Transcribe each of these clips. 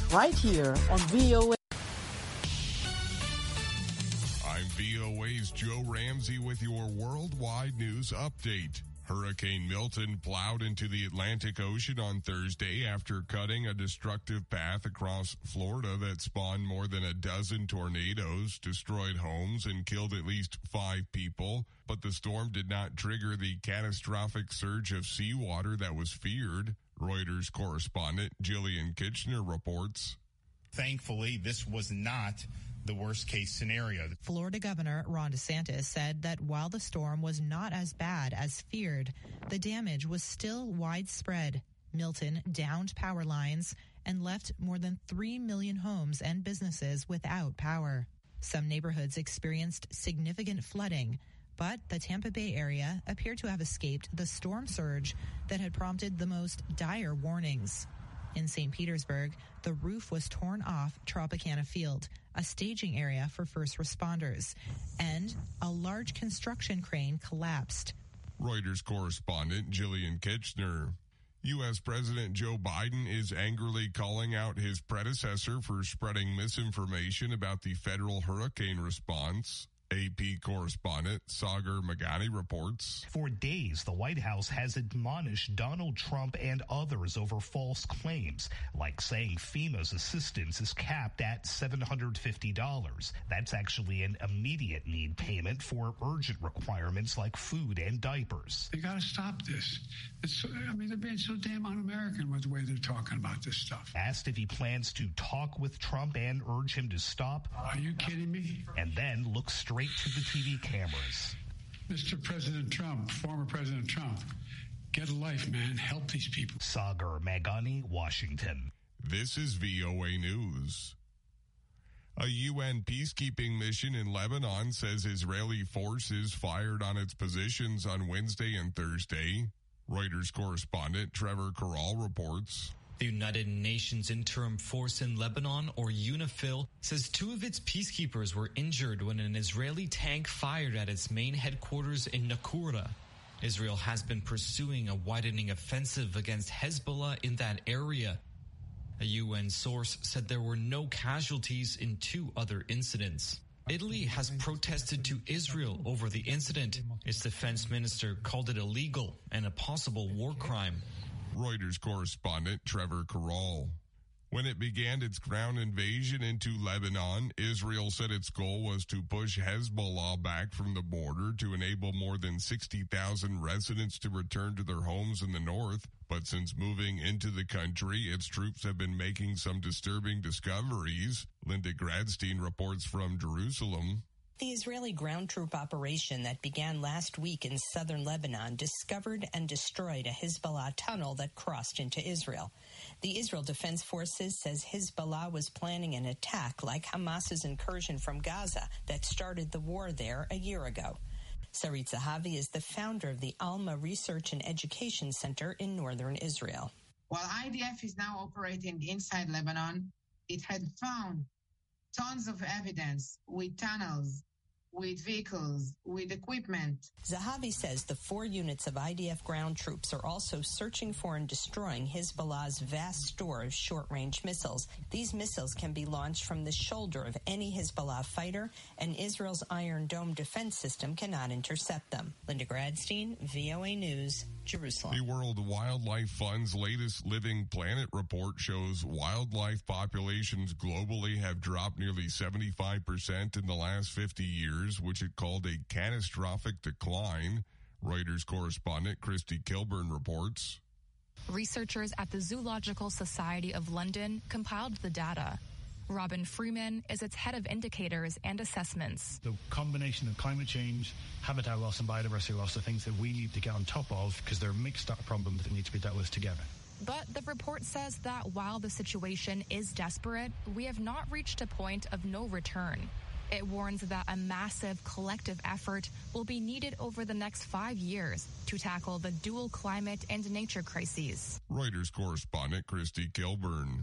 right here on VOA. I'm VOA's Joe Ramsey with your worldwide news update. Hurricane Milton plowed into the Atlantic Ocean on Thursday after cutting a destructive path across Florida that spawned more than a dozen tornadoes, destroyed homes, and killed at least 5 people. But the storm did not trigger the catastrophic surge of seawater that was feared. Reuters correspondent Jillian Kitchener reports. Thankfully, this was not the worst-case scenario. Florida Governor Ron DeSantis said that while the storm was not as bad as feared, the damage was still widespread. Milton downed power lines and left more than 3 million homes and businesses without power. Some neighborhoods experienced significant flooding, but the Tampa Bay area appeared to have escaped the storm surge that had prompted the most dire warnings. In St. Petersburg, the roof was torn off Tropicana Field, a staging area for first responders, and a large construction crane collapsed. Reuters correspondent Jillian Kitchener. U.S. President Joe Biden is angrily calling out his predecessor for spreading misinformation about the federal hurricane response. AP correspondent Sagar Meghani reports. For days, the White House has admonished Donald Trump and others over false claims, like saying FEMA's assistance is capped at $750. That's actually an immediate need payment for urgent requirements like food and diapers. They got to stop this. They're being so damn un-American with the way they're talking about this stuff. Asked if he plans to talk with Trump and urge him to stop. Are you kidding me? And then look straight to the TV cameras. Mr. President Trump, former President Trump, get a life, man. Help these people. Sagar Meghani, Washington. This is VOA News. A UN peacekeeping mission in Lebanon says Israeli forces fired on its positions on Wednesday and Thursday. Reuters correspondent Trevor Corral reports. The United Nations Interim Force in Lebanon, or UNIFIL, says 2 of its peacekeepers were injured when an Israeli tank fired at its main headquarters in Naqoura. Israel has been pursuing a widening offensive against Hezbollah in that area. A UN source said there were no casualties in 2 other incidents. Italy has protested to Israel over the incident. Its defense minister called it illegal and a possible war crime. Reuters correspondent Trevor Corral. When it began its ground invasion into Lebanon, Israel said its goal was to push Hezbollah back from the border to enable more than 60,000 residents to return to their homes in the north. But since moving into the country, its troops have been making some disturbing discoveries. Linda Gradstein reports from Jerusalem. The Israeli ground troop operation that began last week in southern Lebanon discovered and destroyed a Hezbollah tunnel that crossed into Israel. The Israel Defense Forces says Hezbollah was planning an attack like Hamas's incursion from Gaza that started the war there a year ago. Sarit Zahavi is the founder of the Alma Research and Education Center in northern Israel. While IDF is now operating inside Lebanon, it had found tons of evidence with tunnels, with vehicles, with equipment. Zahavi says the 4 units of IDF ground troops are also searching for and destroying Hezbollah's vast store of short-range missiles. These missiles can be launched from the shoulder of any Hezbollah fighter, and Israel's Iron Dome defense system cannot intercept them. Linda Gradstein, VOA News, Jerusalem. The World Wildlife Fund's latest Living Planet report shows wildlife populations globally have dropped nearly 75% in the last 50 years, which it called a catastrophic decline. Reuters correspondent Christy Kilburn reports. Researchers at the Zoological Society of London compiled the data. Robin Freeman is its head of indicators and assessments. The combination of climate change, habitat loss and biodiversity loss are things that we need to get on top of because they're mixed up problems that need to be dealt with together. But the report says that while the situation is desperate, we have not reached a point of no return. It warns that a massive collective effort will be needed over the next 5 years to tackle the dual climate and nature crises. Reuters correspondent Christy Kilburn.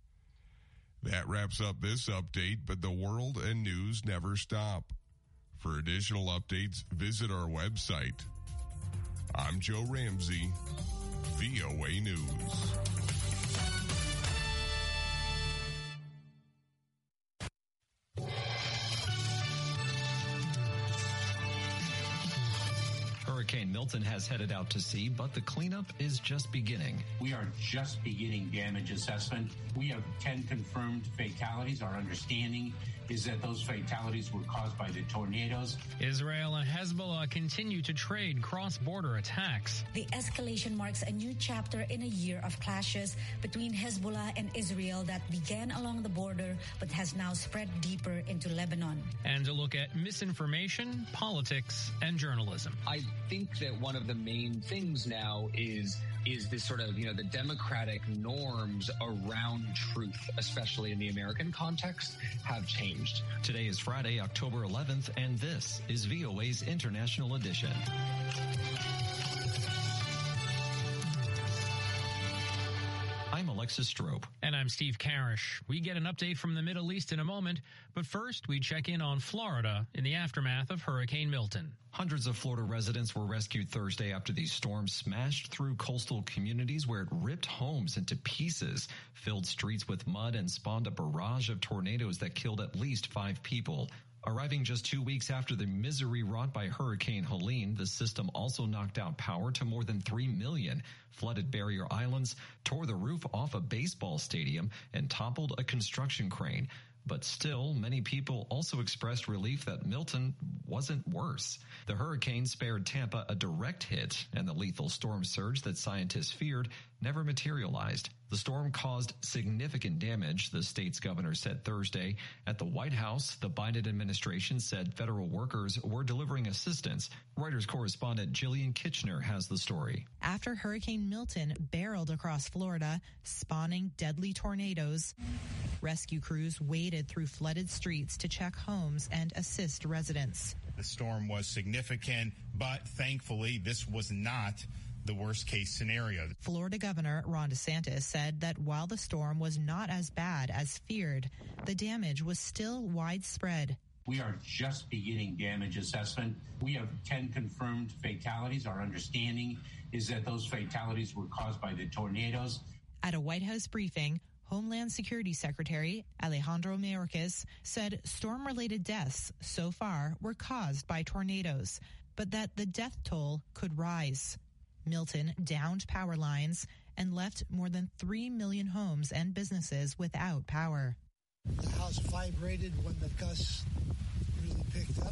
That wraps up this update, but the world and news never stop. For additional updates, visit our website. I'm Joe Ramsey, VOA News. Hurricane Milton has headed out to sea, but the cleanup is just beginning. We are just beginning damage assessment. We have 10 confirmed fatalities. Our understanding is that those fatalities were caused by the tornadoes. Israel and Hezbollah continue to trade cross-border attacks. The escalation marks a new chapter in a year of clashes between Hezbollah and Israel that began along the border but has now spread deeper into Lebanon. And a look at misinformation, politics, and journalism. I think that one of the main things now is this sort of, the democratic norms around truth, especially in the American context, have changed. Today is Friday, October 11th, and this is VOA's International Edition. I'm Alexis Strope. And I'm Steve Karish. We get an update from the Middle East in a moment, but first we check in on Florida in the aftermath of Hurricane Milton. Hundreds of Florida residents were rescued Thursday after these storms smashed through coastal communities where it ripped homes into pieces, filled streets with mud, and spawned a barrage of tornadoes that killed at least 5 people. Arriving just 2 weeks after the misery wrought by Hurricane Helene, the system also knocked out power to more than 3 million, flooded barrier islands, tore the roof off a baseball stadium, and toppled a construction crane. But still, many people also expressed relief that Milton wasn't worse. The hurricane spared Tampa a direct hit, and the lethal storm surge that scientists feared never materialized. The storm caused significant damage, the state's governor said Thursday. At the White House, the Biden administration said federal workers were delivering assistance. Reuters correspondent Jillian Kitchener has the story. After Hurricane Milton barreled across Florida, spawning deadly tornadoes, rescue crews waded through flooded streets to check homes and assist residents. The storm was significant, but thankfully this was not the worst case scenario. Florida Governor Ron DeSantis said that while the storm was not as bad as feared, the damage was still widespread. We are just beginning damage assessment. We have 10 confirmed fatalities. Our understanding is that those fatalities were caused by the tornadoes. At a White House briefing, Homeland Security Secretary Alejandro Mayorkas said storm-related deaths so far were caused by tornadoes, but that the death toll could rise. Milton downed power lines and left more than 3 million homes and businesses without power. The house vibrated when the gusts really picked up.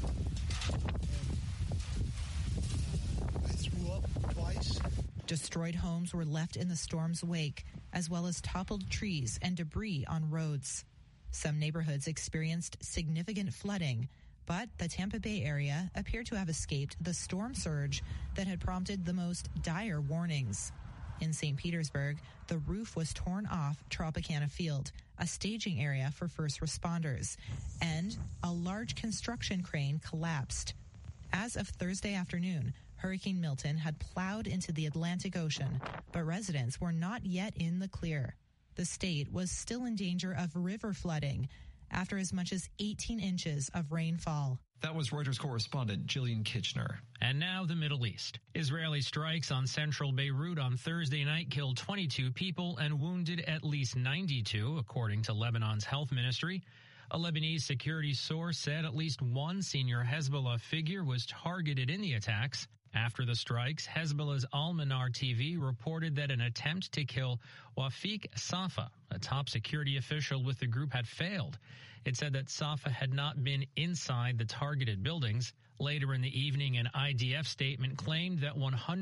And, I threw up twice. Destroyed homes were left in the storm's wake, as well as toppled trees and debris on roads. Some neighborhoods experienced significant flooding, but the Tampa Bay area appeared to have escaped the storm surge that had prompted the most dire warnings. In St. Petersburg, the roof was torn off Tropicana Field, a staging area for first responders, and a large construction crane collapsed. As of Thursday afternoon, Hurricane Milton had plowed into the Atlantic Ocean, but residents were not yet in the clear. The state was still in danger of river flooding after as much as 18 inches of rainfall. That was Reuters correspondent Jillian Kitchener. And now the Middle East. Israeli strikes on central Beirut on Thursday night killed 22 people and wounded at least 92, according to Lebanon's health ministry. A Lebanese security source said at least one senior Hezbollah figure was targeted in the attacks. After the strikes, Hezbollah's Al-Manar TV reported that an attempt to kill Wafiq Safa, a top security official with the group, had failed. It said that Safa had not been inside the targeted buildings. Later in the evening, an IDF statement claimed that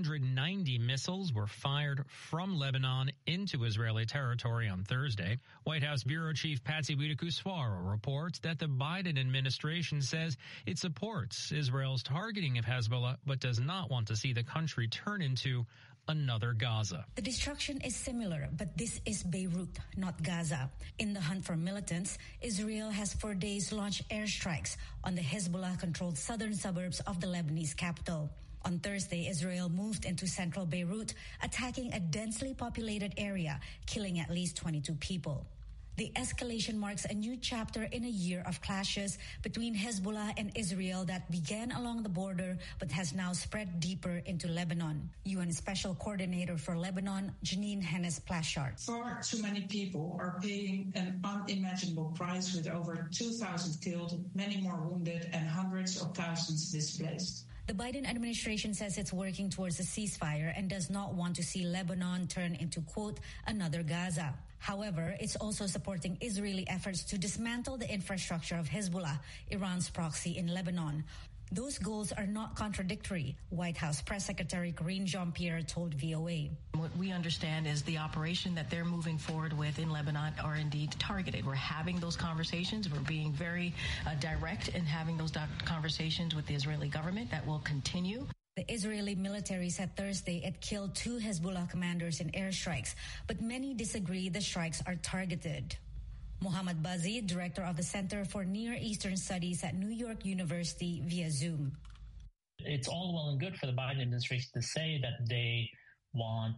190 missiles were fired from Lebanon into Israeli territory on Thursday. White House Bureau Chief Patsy Widakuswara reports that the Biden administration says it supports Israel's targeting of Hezbollah, but does not want to see the country turn into another Gaza. The destruction is similar, but this is Beirut, not Gaza. In the hunt for militants, Israel has for days launched airstrikes on the Hezbollah-controlled southern suburbs of the Lebanese capital. On Thursday, Israel moved into central Beirut, attacking a densely populated area, killing at least 22 people. The escalation marks a new chapter in a year of clashes between Hezbollah and Israel that began along the border but has now spread deeper into Lebanon. UN Special Coordinator for Lebanon, Janine Hennes-Plashart. Far too many people are paying an unimaginable price, with over 2,000 killed, many more wounded, and hundreds of thousands displaced. The Biden administration says it's working towards a ceasefire and does not want to see Lebanon turn into, quote, another Gaza. However, it's also supporting Israeli efforts to dismantle the infrastructure of Hezbollah, Iran's proxy in Lebanon. Those goals are not contradictory, White House Press Secretary Karine Jean-Pierre told VOA. What we understand is the operation that they're moving forward with in Lebanon are indeed targeted. We're having those conversations. We're being very direct in having those conversations with the Israeli government. That will continue. The Israeli military said Thursday it killed 2 Hezbollah commanders in airstrikes, but many disagree the strikes are targeted. Mohammad Bazi, director of the Center for Near Eastern Studies at New York University, via Zoom. It's all well and good for the Biden administration to say that they want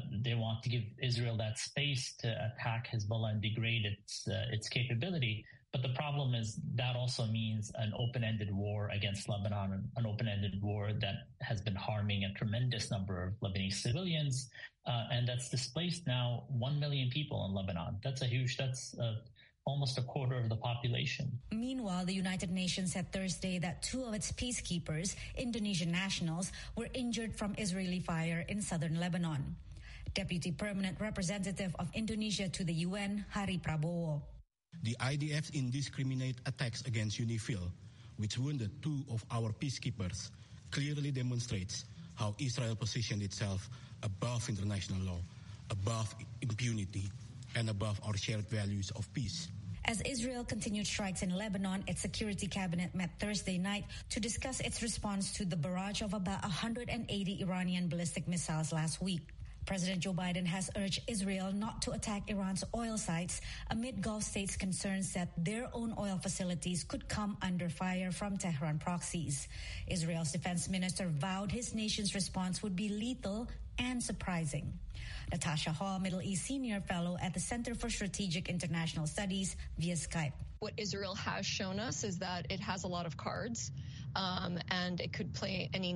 to give Israel that space to attack Hezbollah and degrade its capability. But the problem is that also means an open-ended war against Lebanon, an open-ended war that has been harming a tremendous number of Lebanese civilians, and that's displaced now 1 million people in Lebanon. That's almost a quarter of the population. Meanwhile, the United Nations said Thursday that 2 of its peacekeepers, Indonesian nationals, were injured from Israeli fire in southern Lebanon. Deputy Permanent Representative of Indonesia to the UN, Hari Prabowo. The IDF's indiscriminate attacks against UNIFIL, which wounded 2 of our peacekeepers, clearly demonstrates how Israel positioned itself above international law, above impunity, and above our shared values of peace. As Israel continued strikes in Lebanon, its Security Cabinet met Thursday night to discuss its response to the barrage of about 180 Iranian ballistic missiles last week. President Joe Biden has urged Israel not to attack Iran's oil sites amid Gulf states' concerns that their own oil facilities could come under fire from Tehran proxies. Israel's defense minister vowed his nation's response would be lethal and surprising. Natasha Hall, Middle East Senior Fellow at the Center for Strategic International Studies, via Skype. What Israel has shown us is that it has a lot of cards, and it could play any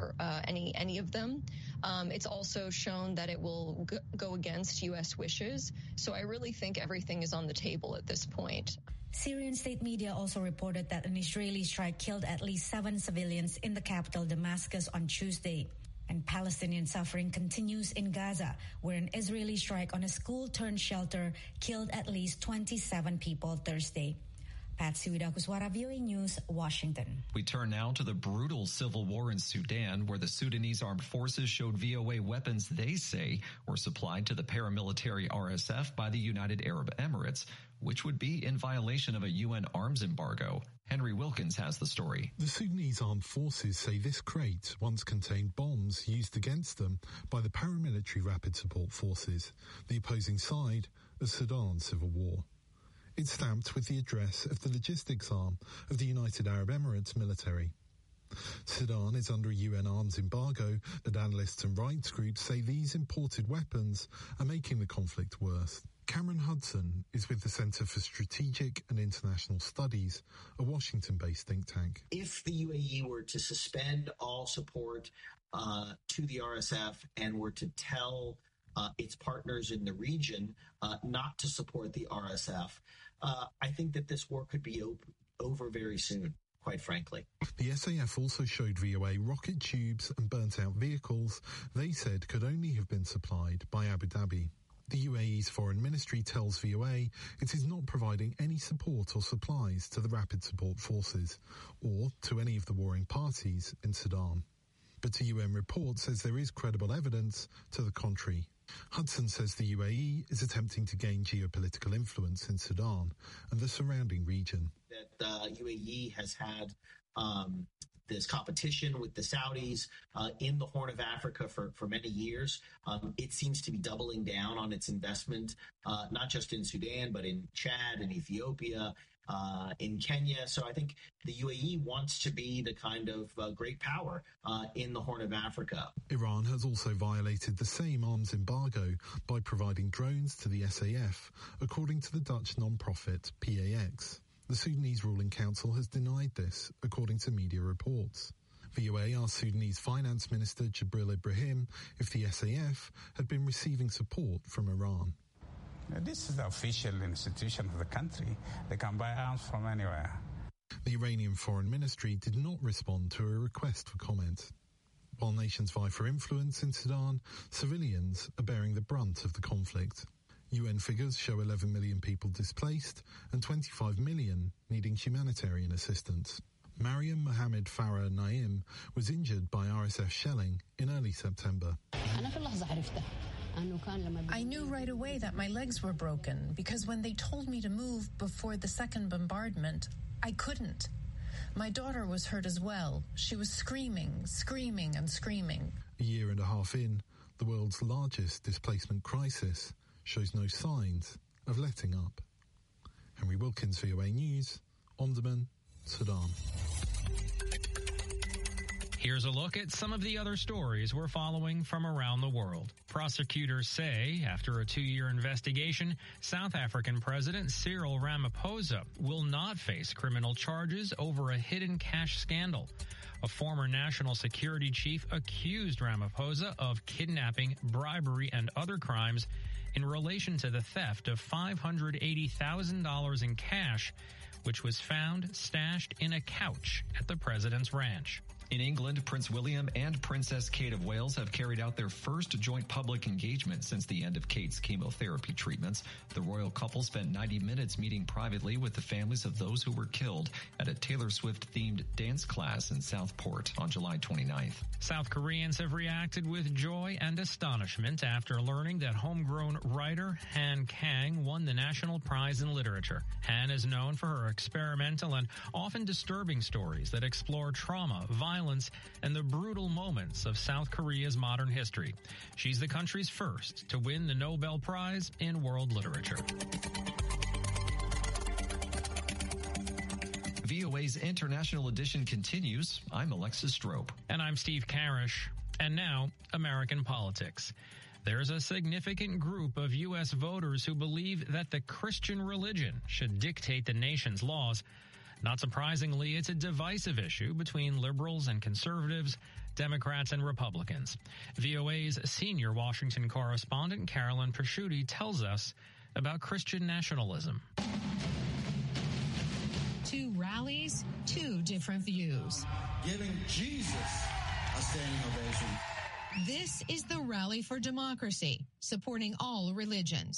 of them. It's also shown that it will go against U.S. wishes. So I really think everything is on the table at this point. Syrian state media also reported that an Israeli strike killed at least 7 civilians in the capital Damascus on Tuesday. And Palestinian suffering continues in Gaza, where an Israeli strike on a school-turned-shelter killed at least 27 people Thursday. Patsy Widakuswara, VOA News, Washington. We turn now to the brutal civil war in Sudan, where the Sudanese armed forces showed VOA weapons they say were supplied to the paramilitary RSF by the United Arab Emirates, which would be in violation of a UN arms embargo. Henry Wilkins has the story. The Sudanese armed forces say this crate once contained bombs used against them by the paramilitary Rapid Support Forces, the opposing side of Sudan's civil war. It's stamped with the address of the logistics arm of the United Arab Emirates military. Sudan is under a UN arms embargo, but analysts and rights groups say these imported weapons are making the conflict worse. Cameron Hudson is with the Center for Strategic and International Studies, a Washington-based think tank. If the UAE were to suspend all support to the RSF and were to tell its partners in the region not to support the RSF, I think that this war could be over very soon, quite frankly. The SAF also showed VOA rocket tubes and burnt-out vehicles they said could only have been supplied by Abu Dhabi. The UAE's foreign ministry tells VOA it is not providing any support or supplies to the Rapid Support Forces or to any of the warring parties in Sudan. But a UN report says there is credible evidence to the contrary. Hudson says the UAE is attempting to gain geopolitical influence in Sudan and the surrounding region. That UAE has had this competition with the Saudis in the Horn of Africa for many years. It seems to be doubling down on its investment, not just in Sudan, but in Chad and Ethiopia, in Kenya. So I think the UAE wants to be the kind of great power in the Horn of Africa. Iran has also violated the same arms embargo by providing drones to the SAF, according to the Dutch non-profit PAX. The Sudanese ruling council has denied this, according to media reports. VOA asked Sudanese Finance Minister Jibril Ibrahim if the SAF had been receiving support from Iran. This is the official institution of the country. They can buy arms from anywhere. The Iranian Foreign Ministry did not respond to a request for comment. While nations vie for influence in Sudan, civilians are bearing the brunt of the conflict. UN figures show 11 million people displaced and 25 million needing humanitarian assistance. Mariam Mohammed Farah Naim was injured by RSF shelling in early September. I knew right away that my legs were broken because when they told me to move before the second bombardment, I couldn't. My daughter was hurt as well. She was screaming and screaming. A year and a half in, the world's largest displacement crisis shows no signs of letting up. Henry Wilkins, VOA News, Omdurman, Sudan. Here's a look at some of the other stories we're following from around the world. Prosecutors say, after a 2-year investigation, South African President Cyril Ramaphosa will not face criminal charges over a hidden cash scandal. A former national security chief accused Ramaphosa of kidnapping, bribery, and other crimes in relation to the theft of $580,000 in cash, which was found stashed in a couch at the president's ranch. In England, Prince William and Princess Kate of Wales have carried out their first joint public engagement since the end of Kate's chemotherapy treatments. The royal couple spent 90 minutes meeting privately with the families of those who were killed at a Taylor Swift-themed dance class in Southport on July 29th. South Koreans have reacted with joy and astonishment after learning that homegrown writer Han Kang won the National Prize in Literature. Han is known for her experimental and often disturbing stories that explore trauma, violence, and the brutal moments of South Korea's modern history. She's the country's first to win the Nobel Prize in World Literature. VOA's International Edition continues. I'm Alexis Strope. And I'm Steve Karish. And now, American politics. There's a significant group of U.S. voters who believe that the Christian religion should dictate the nation's laws. Not surprisingly, it's a divisive issue between liberals and conservatives, Democrats and Republicans. VOA's senior Washington correspondent Carolyn Pasciuti tells us about Christian nationalism. Two rallies, two different views. Giving Jesus a standing ovation. This is the Rally for Democracy, supporting all religions.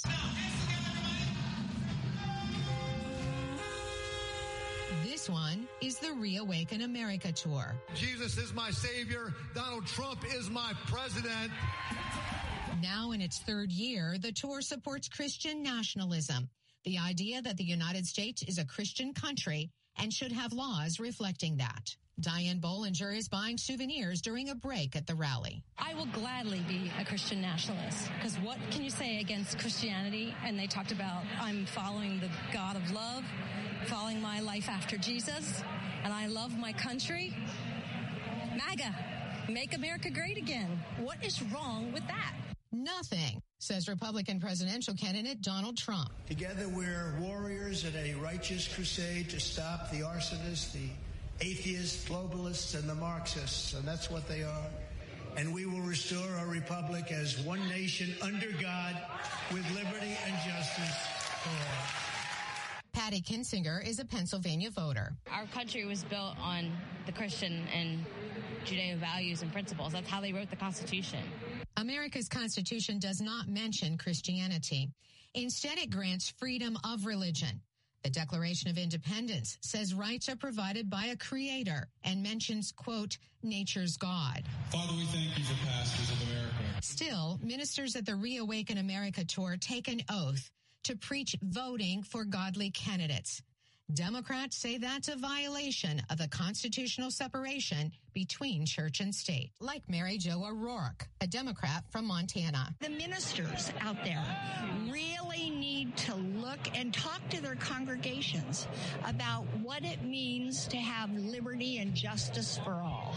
This one is the Reawaken America Tour. Jesus is my savior. Donald Trump is my president. Now in its third year, the tour supports Christian nationalism, the idea that the United States is a Christian country and should have laws reflecting that. Diane Bollinger is buying souvenirs during a break at the rally. I will gladly be a Christian nationalist, because what can you say against Christianity? And they talked about, I'm following the God of love, following my life after Jesus, and I love my country. MAGA, make America great again. What is wrong with that? Nothing, says Republican presidential candidate Donald Trump. Together we're warriors in a righteous crusade to stop the arsonists, the atheists, globalists, and the Marxists, and that's what they are. And we will restore our republic as one nation under God with liberty and justice for all. Patty Kinsinger is a Pennsylvania voter. Our country was built on the Christian and Judeo values and principles. That's how they wrote the Constitution. America's Constitution does not mention Christianity. Instead, it grants freedom of religion. The Declaration of Independence says rights are provided by a creator and mentions, quote, nature's God. Father, we thank you for pastors of America. Still, ministers at the Reawaken America Tour take an oath to preach voting for godly candidates. Democrats say that's a violation of the constitutional separation between church and state, like Mary Jo O'Rourke, a Democrat from Montana. The ministers out there really need to look and talk to their congregations about what it means to have liberty and justice for all.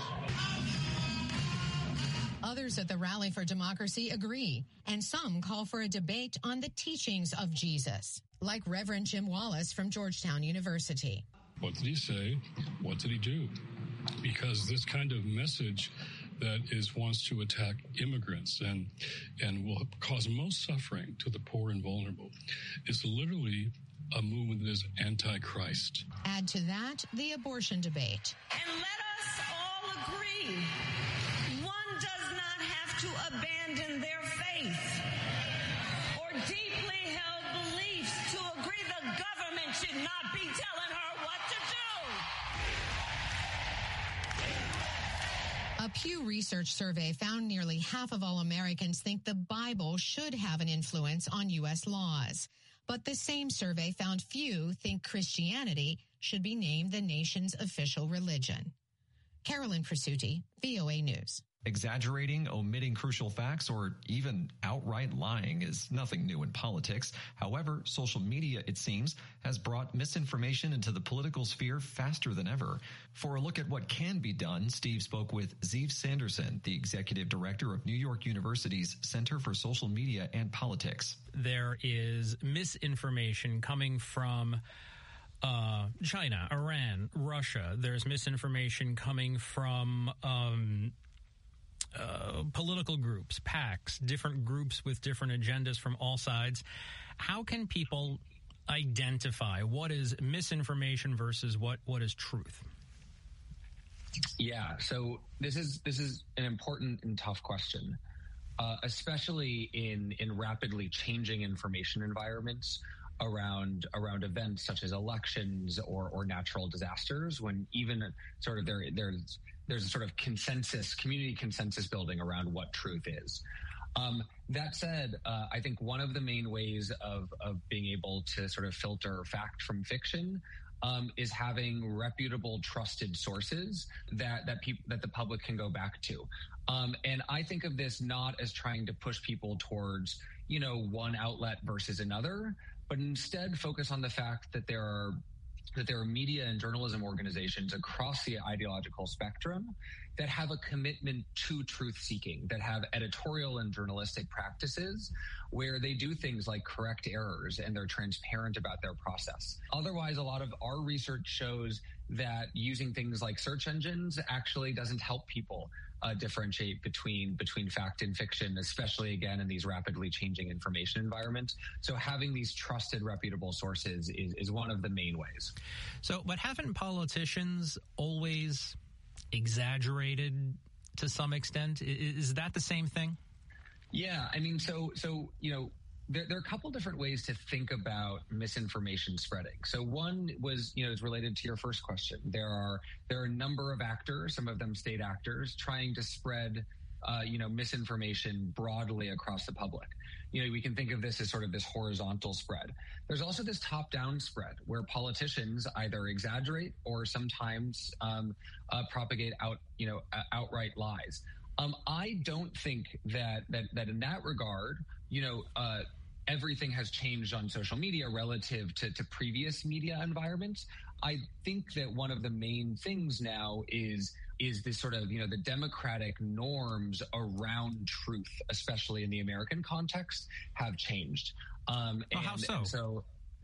Others at the Rally for Democracy agree, and some call for a debate on the teachings of Jesus, like Reverend Jim Wallace from Georgetown University. What did he say? What did he do? Because this kind of message that wants to attack immigrants and will cause most suffering to the poor and vulnerable is literally a movement that is anti-Christ. Add to that the abortion debate. And let us all agree, one does not have to abandon their faith or deeply held beliefs to agree the government should not be telling her what to do. A Pew Research survey found nearly half of all Americans think the Bible should have an influence on U.S. laws. But the same survey found few think Christianity should be named the nation's official religion. Carolyn Presutti, VOA News. Exaggerating, omitting crucial facts, or even outright lying is nothing new in politics. However, social media, it seems, has brought misinformation into the political sphere faster than ever. For a look at what can be done, Steve spoke with Ziv Sanderson, the executive director of New York University's Center for Social Media and Politics. There is misinformation coming from China, Iran, Russia. There's misinformation coming from political groups, PACs, different groups with different agendas from all sides. How can people identify what is misinformation versus what is truth? Yeah, so this is an important and tough question, especially in rapidly changing information environments around events such as elections or natural disasters, when even sort of there's a sort of community consensus building around what truth is. That said, I think one of the main ways of being able to sort of filter fact from fiction is having reputable, trusted sources that the public can go back to. And I think of this not as trying to push people towards, one outlet versus another, but instead focus on the fact that there are media and journalism organizations across the ideological spectrum that have a commitment to truth-seeking, that have editorial and journalistic practices where they do things like correct errors and they're transparent about their process. Otherwise, a lot of our research shows that using things like search engines actually doesn't help people differentiate between fact and fiction, especially, again, in these rapidly changing information environments. So having these trusted, reputable sources is one of the main ways. So, but haven't politicians always exaggerated to some extent? Is that the same thing? Yeah, I mean, so there are a couple different ways to think about misinformation spreading. So one was, is related to your first question. There are a number of actors, some of them state actors, trying to spread, misinformation broadly across the public. We can think of this as sort of this horizontal spread. There's also this top-down spread where politicians either exaggerate or sometimes propagate outright lies. I don't think that in that regard, everything has changed on social media relative to previous media environments. I think that one of the main things now is this sort of, the democratic norms around truth, especially in the American context, have changed. How so?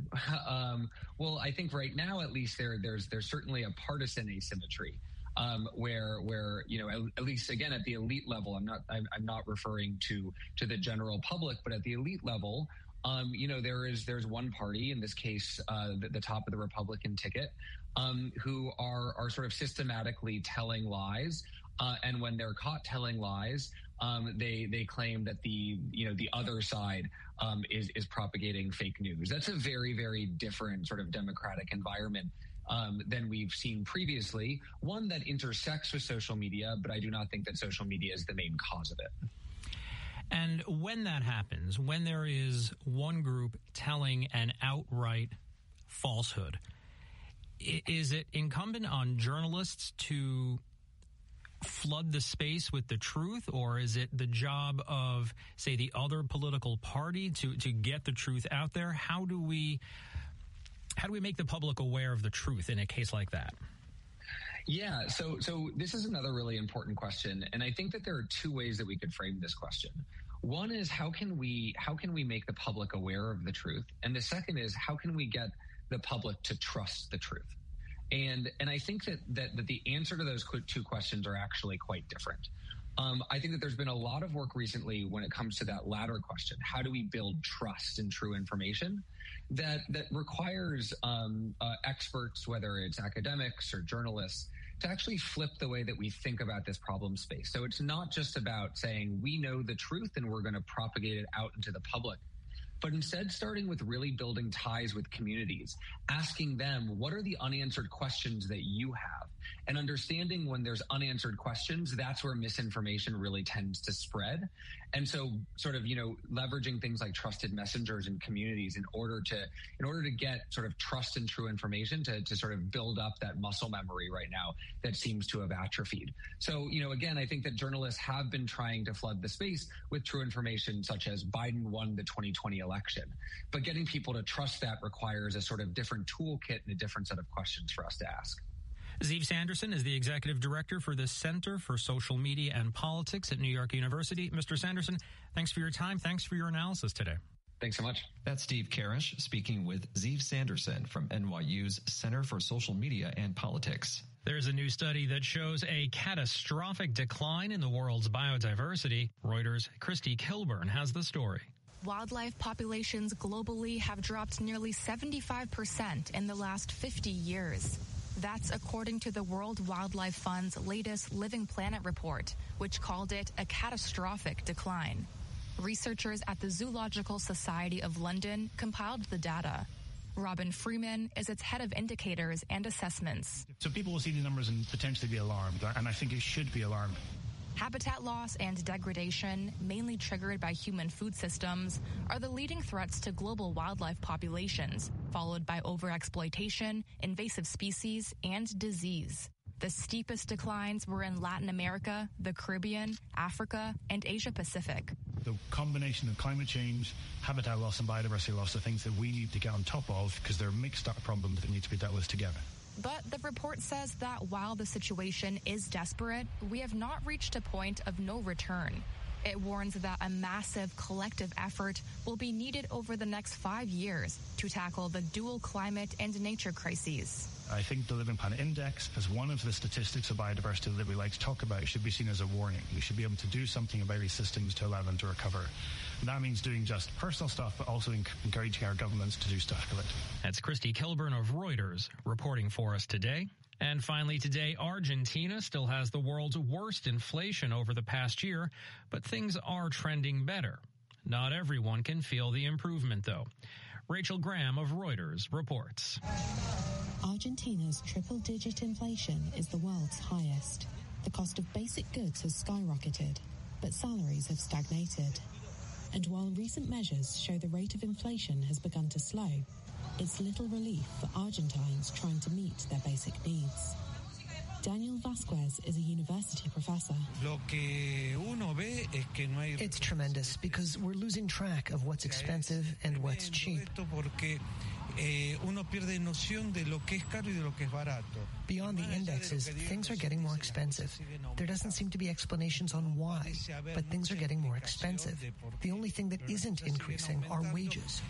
Well, I think right now, at least there's certainly a partisan asymmetry. Where at least again at the elite level, I'm not referring to the general public, but at the elite level, there's one party, in this case the top of the Republican ticket, who are sort of systematically telling lies, and when they're caught telling lies, they claim that the other side is propagating fake news. That's a very, very different sort of democratic environment than we've seen previously, one that intersects with social media, but I do not think that social media is the main cause of it. And when that happens, when there is one group telling an outright falsehood, is it incumbent on journalists to flood the space with the truth, or is it the job of, say, the other political party to get the truth out there? How do we make the public aware of the truth in a case like that? Yeah, so this is another really important question, and I think that there are two ways that we could frame this question. One is how can we make the public aware of the truth, and the second is how can we get the public to trust the truth? And I think that the answer to those two questions are actually quite different. I think that there's been a lot of work recently when it comes to that latter question. How do we build trust in true information? That requires experts, whether it's academics or journalists, to actually flip the way that we think about this problem space. So it's not just about saying we know the truth and we're going to propagate it out into the public, but instead starting with really building ties with communities, asking them, what are the unanswered questions that you have? And understanding when there's unanswered questions, that's where misinformation really tends to spread. And so sort of, leveraging things like trusted messengers in communities in order to get sort of trust in true information to sort of build up that muscle memory right now that seems to have atrophied. So, again, I think that journalists have been trying to flood the space with true information such as Biden won the 2020 election. But getting people to trust that requires a sort of different toolkit and a different set of questions for us to ask. Ziv Sanderson is the executive director for the Center for Social Media and Politics at New York University. Mr. Sanderson, thanks for your time. Thanks for your analysis today. Thanks so much. That's Steve Karish speaking with Ziv Sanderson from NYU's Center for Social Media and Politics. There's a new study that shows a catastrophic decline in the world's biodiversity. Reuters' Christy Kilburn has the story. Wildlife populations globally have dropped nearly 75% in the last 50 years. That's according to the World Wildlife Fund's latest Living Planet report, which called it a catastrophic decline. Researchers at the Zoological Society of London compiled the data. Robin Freeman is its head of indicators and assessments. So people will see the numbers and potentially be alarmed, and I think it should be alarmed. Habitat loss and degradation, mainly triggered by human food systems, are the leading threats to global wildlife populations, followed by overexploitation, invasive species, and disease. The steepest declines were in Latin America, the Caribbean, Africa, and Asia Pacific. The combination of climate change, habitat loss, and biodiversity loss are things that we need to get on top of because they're mixed up problems that need to be dealt with together. But the report says that while the situation is desperate, we have not reached a point of no return. It warns that a massive collective effort will be needed over the next 5 years to tackle the dual climate and nature crises. I think the Living Planet Index, as one of the statistics of biodiversity that we like to talk about, should be seen as a warning. We should be able to do something about these systems to allow them to recover. And that means doing just personal stuff, but also encouraging our governments to do stuff collectively. That's Christy Kilburn of Reuters reporting for us today. And finally today, Argentina still has the world's worst inflation over the past year, but things are trending better. Not everyone can feel the improvement, though. Rachel Graham of Reuters reports. Argentina's triple-digit inflation is the world's highest. The cost of basic goods has skyrocketed, but salaries have stagnated. And while recent measures show the rate of inflation has begun to slow, it's little relief for Argentines trying to meet their basic needs. Daniel Vasquez is a university professor. It's tremendous because we're losing track of what's expensive and what's cheap. Beyond the indexes, things are getting more expensive. There doesn't seem to be explanations on why, but things are getting more expensive. The only thing that isn't increasing are wages.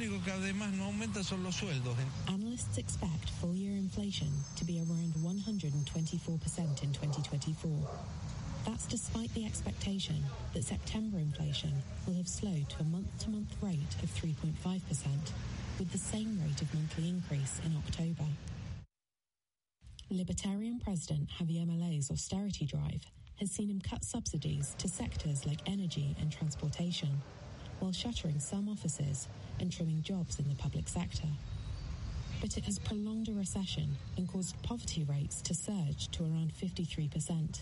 Analysts expect full-year inflation to be around 124% in 2024. That's despite the expectation that September inflation will have slowed to a month-to-month rate of 3.5%, with the same rate of monthly increase in October. Libertarian President Javier Milei's austerity drive has seen him cut subsidies to sectors like energy and transportation, while shuttering some offices and trimming jobs in the public sector. But it has prolonged a recession and caused poverty rates to surge to around 53%.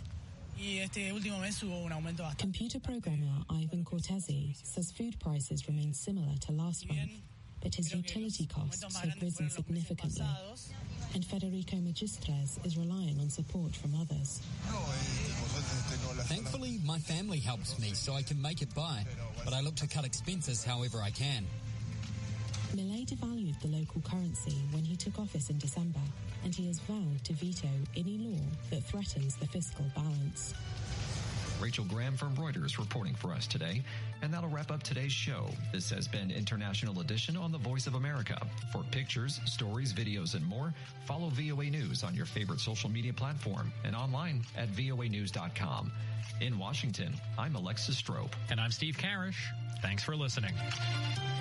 Computer programmer Ivan Cortese says food prices remain similar to last month, but his utility costs have risen significantly, and Federico Magistres is relying on support from others. Thankfully, my family helps me so I can make it by, but I look to cut expenses however I can. Milei devalued the local currency when he took office in December, and he has vowed to veto any law that threatens the fiscal balance. Rachel Graham from Reuters reporting for us today. And that'll wrap up today's show. This has been International Edition on the Voice of America. For pictures, stories, videos, and more, follow VOA News on your favorite social media platform and online at voanews.com. In Washington, I'm Alexis Strope. And I'm Steve Karish. Thanks for listening.